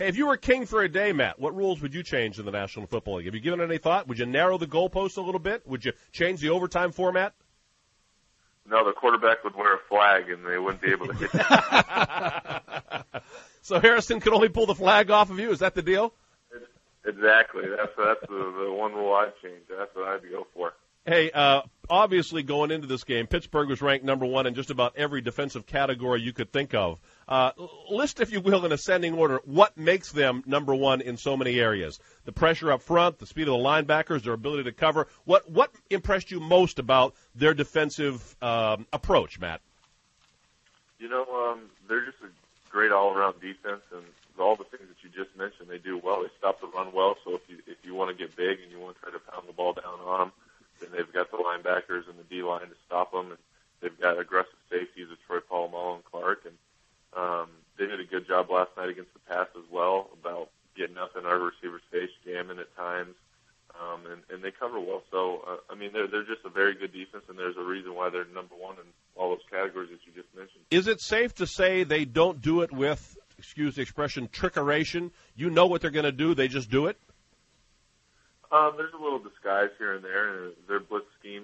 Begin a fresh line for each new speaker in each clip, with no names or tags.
Hey, if you were king for a day, Matt, what rules would you change in the National Football League? Have you given it any thought? Would you narrow the goalposts a little bit? Would you change the overtime format?
No, the quarterback would wear a flag, and they wouldn't be able to hit him.
So Harrison could only pull the flag off of you? Is that the deal?
Exactly. That's the one rule I'd change. That's what I'd go for.
Hey, obviously going into this game, Pittsburgh was ranked number one in just about every defensive category you could think of. List, if you will, in ascending order, what makes them number one in so many areas? The pressure up front, the speed of the linebackers, their ability to cover. What impressed you most about their defensive approach, Matt?
They're just a great all-around defense, and all the things that you just mentioned, they do well. They stop the run well, so if you want to get big and you want to try to pound the ball down on them, then they've got the linebackers and the D-line to stop them, and they've got aggressive safeties with Troy Polamalu and Clark, and they did a good job last night against the pass as well about getting up in our receiver's face, jamming at times, and they cover well. So, they're just a very good defense, and there's a reason why they're number one in all those categories that you just mentioned.
Is it safe to say they don't do it with, excuse the expression, trickeration? You know what they're going to do, they just do it?
There's a little disguise here and there, and their blitz schemes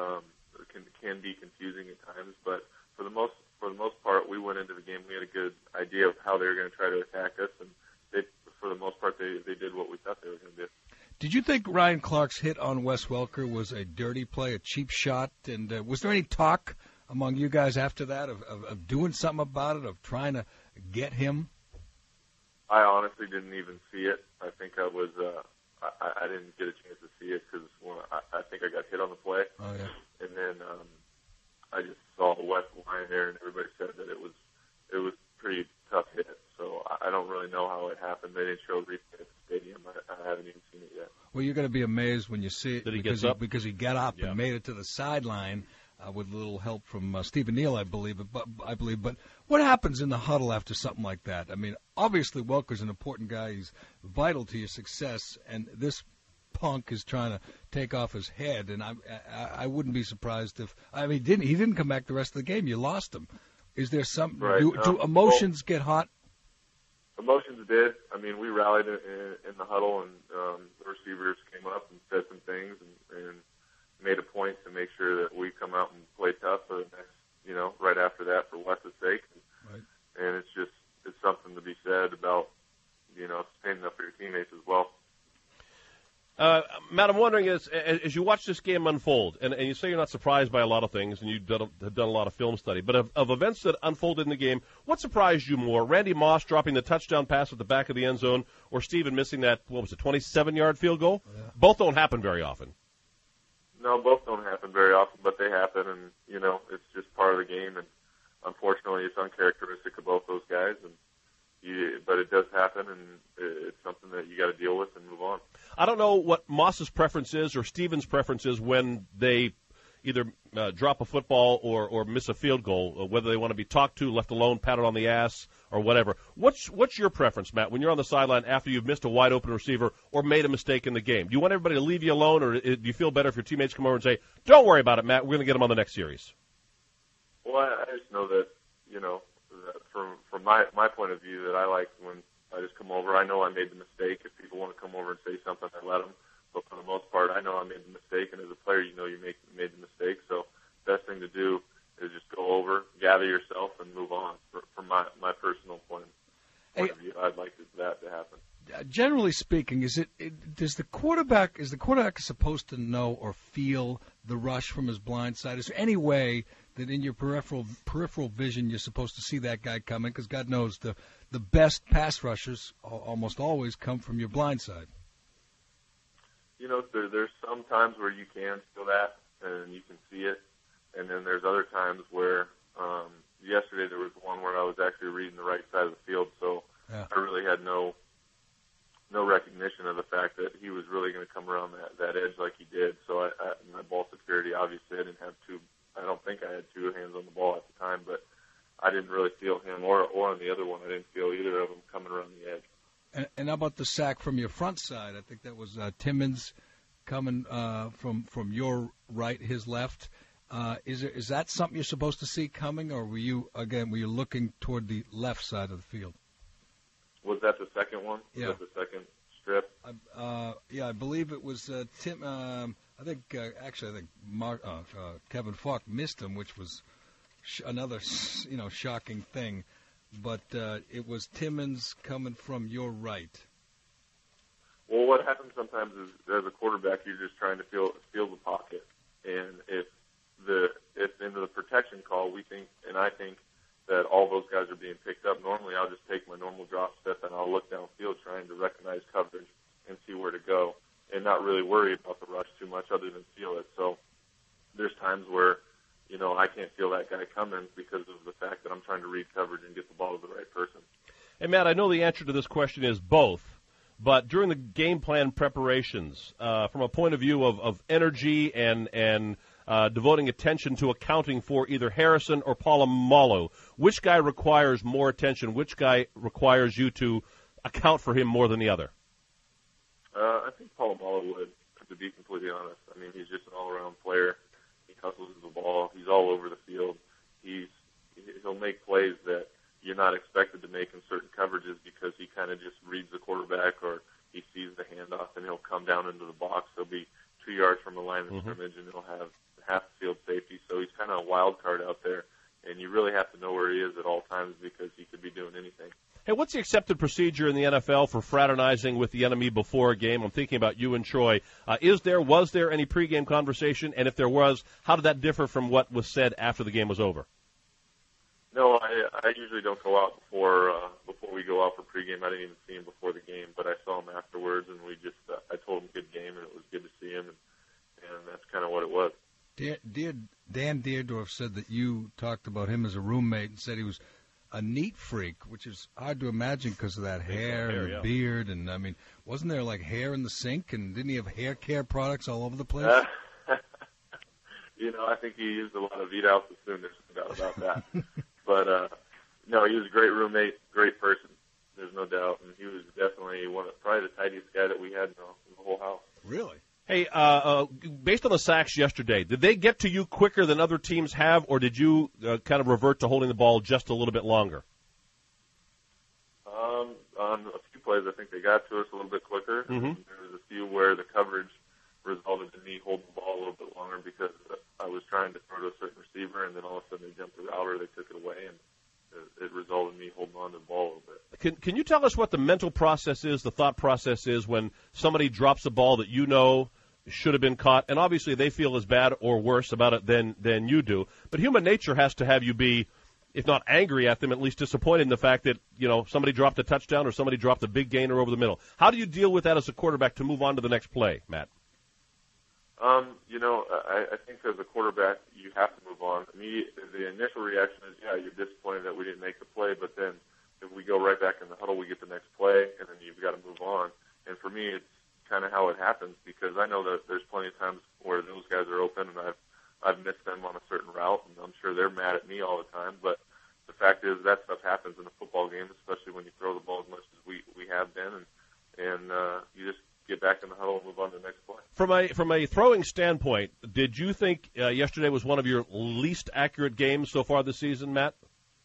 can be confusing at times. But for the most part, we went into the game. We had a good idea of how they were going to try to attack us, and for the most part, they did what we thought they were going to do.
Did you think Ryan Clark's hit on Wes Welker was a dirty play, a cheap shot? And was there any talk among you guys after that of doing something about it, of trying to get him?
I honestly didn't even see it. I think I was. I didn't get a chance to see it because I think I got hit on the play.
Oh, yeah.
And then I just saw Wes lying there, and everybody said that it was a pretty tough hit. So I don't really know how it happened. They didn't show a replay at the stadium. I haven't even seen it yet.
Well, you're going to be amazed when you see it because he got up
Yeah.
and made it to the sideline with a little help from Stephen Neal, I believe. But what happens in the huddle after something like that? I mean, obviously Welker's an important guy. He's vital to your success, and this punk is trying to take off his head. And I wouldn't be surprised if he didn't come back the rest of the game. You lost him. Is there some?
Right.
Do emotions get hot?
Emotions did. We rallied in the huddle, and the receivers came up and said some things and made a point to make sure that we come out and play tough for the next, right after that for Wes's sake.
Right.
And it's something to be said about, standing up for your teammates as well.
Matt, I'm wondering, as you watch this game unfold, and you say you're not surprised by a lot of things, and you've done a lot of film study, but of events that unfolded in the game, what surprised you more, Randy Moss dropping the touchdown pass at the back of the end zone, or Steven missing that, 27-yard field goal? Yeah. Both don't happen very often.
No, both don't happen very often, but they happen, and, it's just part of the game, and unfortunately it's uncharacteristic of both those guys, but it does happen, and it's something that you got to deal with and move on.
I don't know what Moss's preference is or Steven's preference is when they either drop a football or miss a field goal, whether they want to be talked to, left alone, patted on the ass, or whatever. What's your preference, Matt, when you're on the sideline after you've missed a wide-open receiver or made a mistake in the game? Do you want everybody to leave you alone, or do you feel better if your teammates come over and say, don't worry about it, Matt, we're going to get him on the next series?
Well, I just know that, that from my point of view, that I like when I just come over. I know I made the mistake. If people want to come over and say something, I let them. But for the most part, I know I made the mistake, and as a player, you made the mistake. So best thing to do is just go over, gather yourself, and move on. From my personal point of view, I'd like that to happen.
Generally speaking, is the quarterback supposed to know or feel the rush from his blind side? Is there any way that in your peripheral vision you're supposed to see that guy coming? Because God knows the best pass rushers almost always come from your blind side.
There's some times where you can feel that and you can see it, and then there's other times where yesterday there was one where I was actually reading the right side of the field, so yeah. I really had no recognition of the fact that he was really going to come around that edge like he did. So my ball security, obviously, I don't think I had two hands on the ball at the time, but I didn't really feel him or on the other one. I didn't feel either of them coming around the edge.
And how about the sack from your front side? I think that was Timmons coming from your right, his left. Is that something you're supposed to see coming, or were you looking toward the left side of the field?
Was that the second one?
Yeah.
Was that the second strip?
I believe it was Tim. I think Kevin Falk missed him, which was another shocking thing. But it was Timmons coming from your right.
Well, what happens sometimes is, as a quarterback, you're just trying to feel the pocket, and if into the protection call, I think that all those guys are being picked up. Normally, I'll just take my normal drop step and I'll look downfield trying to recognize coverage and see where to go, and not really worry about the rush too much other than feel it. So there's times where, I can't feel that guy coming because of the fact that I'm trying to read coverage and get the ball to the right person.
Hey, Matt, I know the answer to this question is both, but during the game plan preparations, from a point of view of energy and devoting attention to accounting for either Harrison or Polamalu, which guy requires more attention? Which guy requires you to account for him more than the other?
I think Polamalu would, to be completely honest. I mean, he's just an all-around player. He hustles the ball. He's all over the field. He'll make plays that you're not expected to make in certain coverages because he kind of just reads the quarterback or he sees the handoff and he'll come down into the box. He'll be 2 yards from the line of scrimmage and he'll have half the field safety. So he's kind of a wild card out there, and you really have to know where he is at all times because he could be doing anything.
Hey, what's the accepted procedure in the NFL for fraternizing with the enemy before a game? I'm thinking about you and Troy. Was there any pregame conversation? And if there was, how did that differ from what was said after the game was over?
No, I usually don't go out before we go out for pregame. I didn't even see him before the game, but I saw him afterwards, and I told him good game, and it was good to see him, and that's kind of what it was.
Dan Dierdorf said that you talked about him as a roommate and said he was a neat freak, which is hard to imagine because of that hair and the beard. And, I mean, wasn't there, like, hair in the sink? And didn't he have hair care products all over the place?
I think he used a lot of Vidal Sassoon. There's no doubt about that. But, no, he was a great roommate, great person. There's no doubt. And he was definitely probably the tidiest guy that we had in the whole house.
Really?
Hey, based on the sacks yesterday, did they get to you quicker than other teams have, or did you kind of revert to holding the ball just a little bit longer?
On a few plays, I think they got to us a little bit quicker. Mm-hmm. There was a few where the coverage resulted in me holding the ball a little bit longer because I was trying to throw to a certain receiver, and then all of a sudden they jumped the route or they took it away, and it resulted in me holding on to the ball a little bit.
Can you tell us what the mental process is, the thought process is when somebody drops a ball that you know should have been caught, and obviously they feel as bad or worse about it than you do, but human nature has to have you be, if not angry at them, at least disappointed in the fact that, somebody dropped a touchdown or somebody dropped a big gainer over the middle. How do you deal with that as a quarterback to move on to the next play, Matt?
I think as a quarterback, you have to move on. The initial reaction is, you're disappointed that we didn't make the play, but then if we go right back in the huddle, we get the next play, and then you've got to move on. And for me, it's kind of how it happens because I know that there's plenty of times where those guys are open, and I've missed them on a certain route, and I'm sure they're mad at me all the time. But the fact is that stuff happens in a football game, especially when you throw the ball as much as we have been, and you just get back in the huddle and move on to the next play.
From a throwing standpoint, did you think yesterday was one of your least accurate games so far this season, Matt?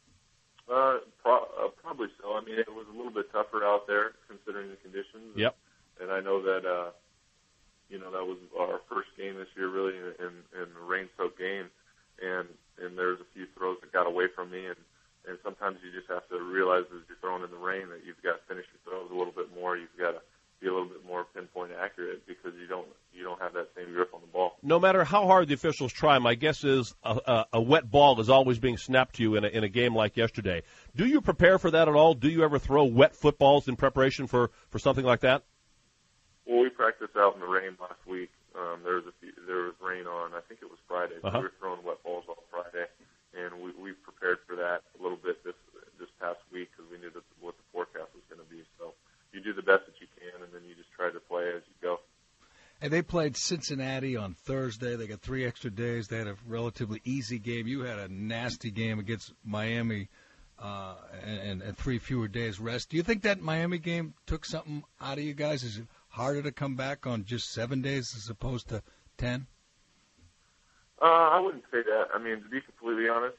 Probably so. I mean, it was a little bit tougher out there considering the conditions.
Yep.
And I know that that was our first game this year, really, in a rain-soaked game, and there's a few throws that got away from me, and sometimes you just have to realize as you're throwing in the rain that you've got to finish your throws a little bit more. You've got to be a little bit more pinpoint accurate because you don't have that same grip on the ball.
No matter how hard the officials try, my guess is a wet ball is always being snapped to you in a game like yesterday. Do you prepare for that at all? Do you ever throw wet footballs in preparation for something like that?
Well, we practiced out in the rain last week. There was rain on, I think it was Friday. So we were throwing wet balls all Friday, and we prepared for that a little bit this past week because we knew what the forecast was going to be. So you do the best that you can, and then you just try to play as you go.
And they played Cincinnati on Thursday. They got 3 extra days. They had a relatively easy game. You had a nasty game against Miami and 3 fewer days rest. Do you think that Miami game took something out of you guys? Is it harder to come back on just 7 days as opposed to 10?
I wouldn't say that. I mean, to be completely honest,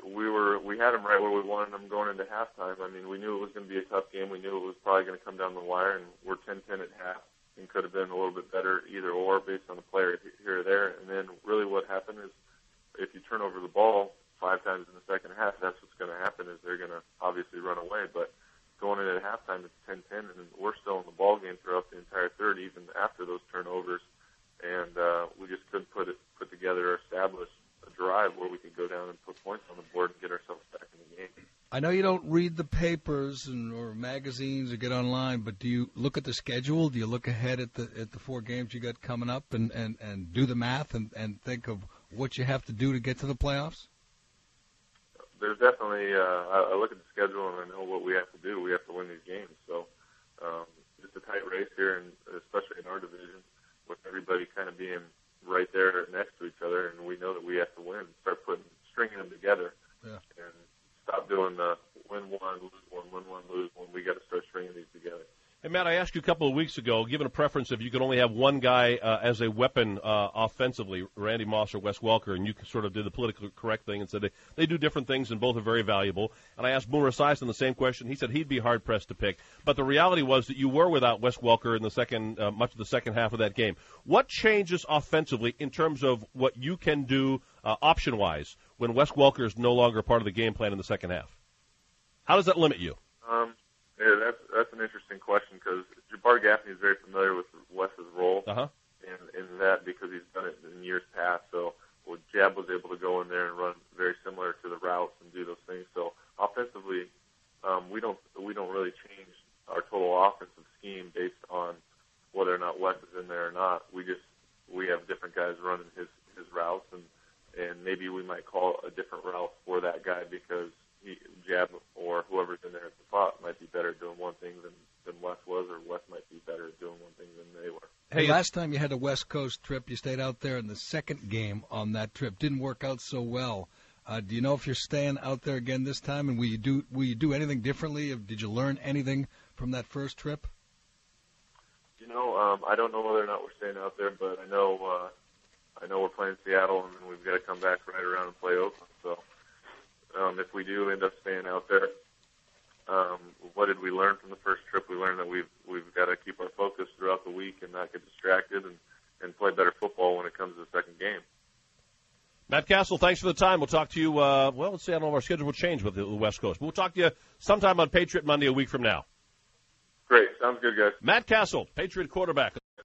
we had them right where we wanted them going into halftime. I mean, we knew it was going to be a tough game. We knew it was probably going to come down the wire, and we're 10-10 at half, and could have been a little bit better either or based on the player here or there. And then really what happened is if you turn over the ball 5 times in the second half, that's what's going to happen is they're going to obviously run away. But going into halftime, it's 10-10, and we're still in the ball game throughout the entire third, even after those turnovers. And we just couldn't put together or establish a drive where we could go down and put points on the board and get ourselves back in the game.
I know you don't read the papers or magazines or get online, but do you look at the schedule? Do you look ahead at the 4 games you got coming up and do the math and think of what you have to do to get to the playoffs?
There's definitely I look at the schedule and I know what we have to do. We have to win these games. So it's a tight race here, and especially in our division, with everybody kind of being right there next to each other, and we know that we have to win. Start stringing them together, and stop doing the win one, lose one. We got to start stringing these together.
Hey, Matt, I asked you a couple of weeks ago, given a preference if you could only have one guy as a weapon offensively, Randy Moss or Wes Welker, and you sort of did the politically correct thing and said they do different things and both are very valuable. And I asked Boomer Esiason the same question. He said he'd be hard-pressed to pick. But the reality was that you were without Wes Welker in the second, much of the second half of that game. What changes offensively in terms of what you can do option-wise when Wes Welker is no longer part of the game plan in the second half? How does that limit you?
Yeah, that's an interesting question because Jabbar Gaffney is very familiar with Wes's role in that because he's done it in years past. So Jab was able to go in there and run very similar to the routes and do those things. So offensively, we don't really change our total offensive scheme based on whether or not Wes is in there or not. We have different guys running his routes, and maybe we might call a different route for that guy because Jab or whoever's in there at the spot might be better at doing one thing than Wes was, or Wes might be better at doing one thing than they were.
Hey, last time you had a West Coast trip, you stayed out there in the second game on that trip. Didn't work out so well. Do you know if you're staying out there again this time, and will you do anything differently? Did you learn anything from that first trip?
I don't know whether or not we're staying out there, but I know we're playing Seattle, and then we've got to come back right around and play Oakland. So if we do end up staying out there, what did we learn from the first trip? We learned that we've got to keep our focus throughout the week and not get distracted and play better football when it comes to the second game.
Matt Castle, thanks for the time. We'll talk to you, let's see, I don't know if our schedule will change with the West Coast. We'll talk to you sometime on Patriot Monday a week from now.
Great. Sounds good, guys.
Matt Castle, Patriot quarterback.